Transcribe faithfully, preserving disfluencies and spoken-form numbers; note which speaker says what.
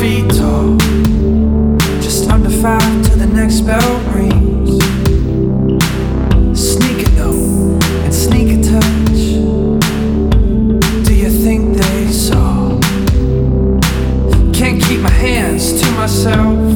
Speaker 1: feet tall, just under five till the next bell rings. Sneak a note and sneak a touch. Do you think they saw? Can't keep my hands to myself.